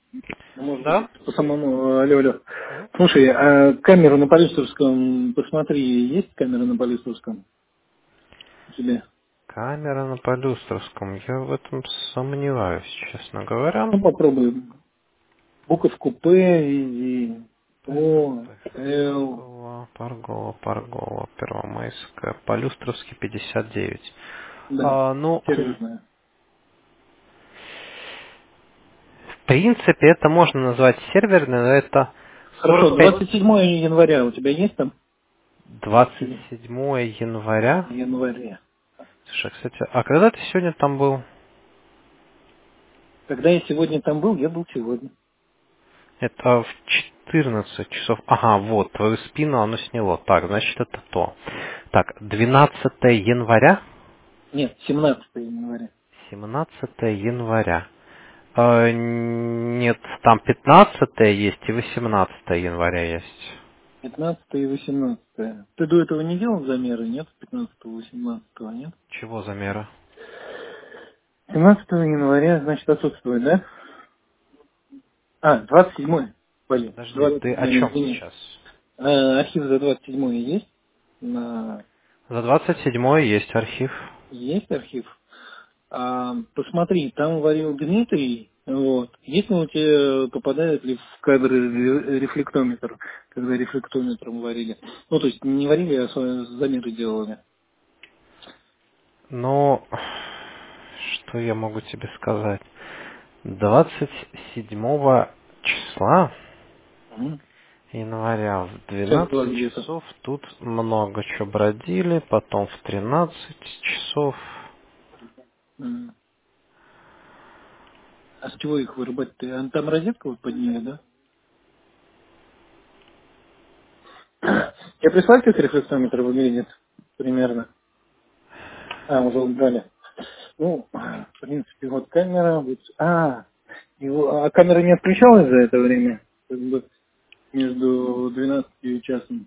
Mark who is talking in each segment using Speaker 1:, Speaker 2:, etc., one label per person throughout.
Speaker 1: Может быть,
Speaker 2: Да?
Speaker 1: это по самому... Алло, алло.
Speaker 2: Мгм.
Speaker 1: Слушай, а камеру на Полюстровском, посмотри, есть камера на Полюстровском у тебя?
Speaker 2: Камера на Полюстровском. Я в этом сомневаюсь, честно говоря.
Speaker 1: Ну, попробуй. Буковку П и О, Л.
Speaker 2: Паргова, Первомайская, Полюстровский, 59.
Speaker 1: Да,
Speaker 2: Ну,
Speaker 1: серверная.
Speaker 2: в принципе, это можно назвать серверным, но это
Speaker 1: Хорошо,
Speaker 2: 45...
Speaker 1: 27 января у тебя есть там? Или
Speaker 2: 27 января.
Speaker 1: января.
Speaker 2: Слушай, кстати, а когда ты сегодня там был?
Speaker 1: Когда я сегодня там был, я был сегодня.
Speaker 2: Это в 14 часов. Ага, вот, твою спину оно сняло. Так, значит, это то. Так, 12 января?
Speaker 1: Нет, 17 января.
Speaker 2: 17 января. Нет, там 15 есть и 18 января есть.
Speaker 1: 15 и 18. Ты до этого не делал замеры, нет? 15-18, нет?
Speaker 2: Чего замера?
Speaker 1: 17 января, значит, отсутствует, да? А, 27. Блин,
Speaker 2: Подожди, ты о
Speaker 1: 27,
Speaker 2: чем
Speaker 1: извини.
Speaker 2: сейчас?
Speaker 1: Архив за 27 есть?
Speaker 2: За 27 есть архив.
Speaker 1: Есть архив? Посмотри, там варил Дмитрий, вот. Если у тебя попадает ли в кадр рефлектометр, когда рефлектометром варили? Ну, то есть не варили, а замеры делали.
Speaker 2: Но что я могу тебе сказать? 27 числа
Speaker 1: Мгм.
Speaker 2: января в
Speaker 1: Час два
Speaker 2: 12
Speaker 1: где-то.
Speaker 2: часов тут много чего бродили, потом в 13 часов.
Speaker 1: М. А с чего их вырубать-то? Там розетка вот под ней, да? Я прислал, как рефлексометр выглядит примерно. Уже убрали. Ну, в принципе, вот камера. Вот, а камера не отключалась за это время? Как бы между 12 и часом.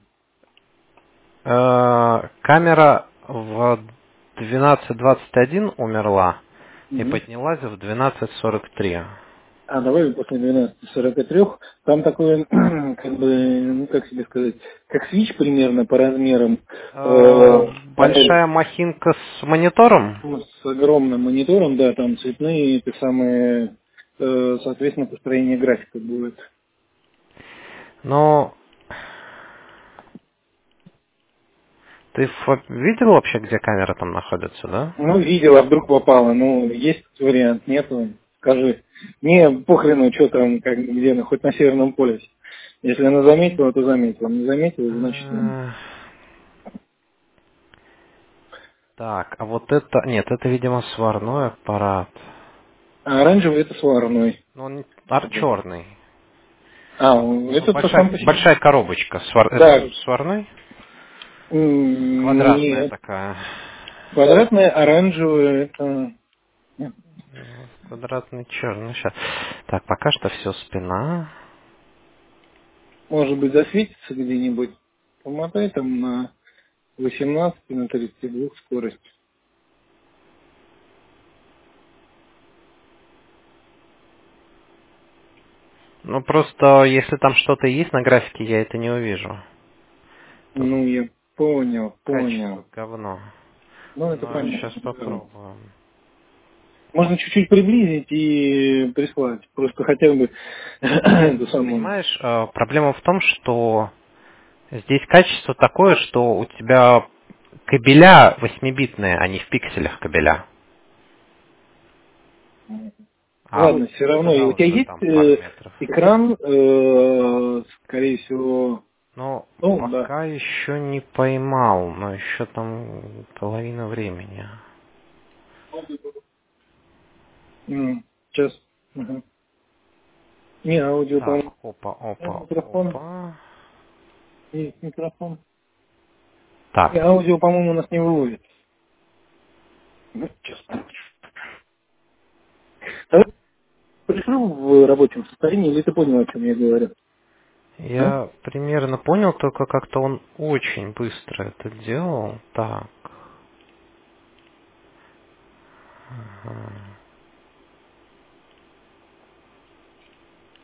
Speaker 2: Камера в 12:21 умерла и
Speaker 1: Мгм.
Speaker 2: поднялась в 12:43.
Speaker 1: Давай после 12:43. Там такой, как бы, ну, как себе сказать, как свич примерно по размерам. Панель
Speaker 2: Большая махинка с монитором?
Speaker 1: с огромным монитором, да, там цветные, эти самые, соответственно, построение графика будет.
Speaker 2: Но ты видел вообще, где камера там находится, да?
Speaker 1: Ну, видел, а вдруг попало. Ну, есть вариант, нету, скажи. Мне похрену, что там, как, где она, хоть на Северном полюсе. Если она заметила, то заметила. Не заметила, значит нет.
Speaker 2: Э, Так, а вот это... Нет, это, видимо, сварной аппарат.
Speaker 1: Оранжевый это сварной.
Speaker 2: Ну, он
Speaker 1: Вот.
Speaker 2: черный. Ну,
Speaker 1: Этот сам по себе.
Speaker 2: большая коробочка. Это
Speaker 1: Да,
Speaker 2: сварной? Квадратная
Speaker 1: нет.
Speaker 2: такая.
Speaker 1: Квадратная, оранжевая, это... нет.
Speaker 2: Квадратный черный. Сейчас. Так, пока что все спина.
Speaker 1: Может быть, засветится где-нибудь. Помотай там на 18, на 32 скорость.
Speaker 2: Ну, просто, если там что-то есть на графике, я это не увижу. Тут
Speaker 1: Ну, я понял,
Speaker 2: качество
Speaker 1: понял.
Speaker 2: говно.
Speaker 1: Ну, это
Speaker 2: Но сейчас
Speaker 1: понятно.
Speaker 2: попробуем.
Speaker 1: Можно чуть-чуть приблизить и прислать. Просто хотя бы эту самую.
Speaker 2: Понимаешь, проблема в том, что здесь качество такое, что у тебя кабеля 8-битные, а не в пикселях кабеля. А
Speaker 1: Ладно, все равно. И у тебя
Speaker 2: снижался
Speaker 1: есть
Speaker 2: там пару метров.
Speaker 1: экран, скорее всего,
Speaker 2: Но
Speaker 1: ну, да.
Speaker 2: пока еще не поймал, но еще там половина времени.
Speaker 1: Сейчас. Мгм. Не, аудио,
Speaker 2: Так,
Speaker 1: по-моему, микрофон.
Speaker 2: опа.
Speaker 1: Есть микрофон.
Speaker 2: Так,
Speaker 1: Не, аудио, по-моему, у нас не выводит. Сейчас. Давай пришлю в рабочем состоянии, или ты понял, о чем я говорю? А?
Speaker 2: я примерно понял, только как-то он очень быстро это делал. Так. Ага.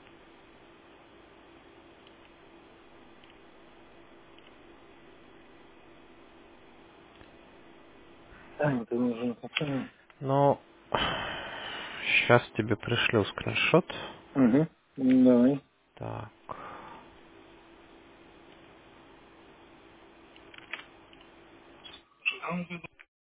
Speaker 1: Это нужно как-то...
Speaker 2: Ну, сейчас тебе пришлю скриншот.
Speaker 1: Угу. Давай.
Speaker 2: Так.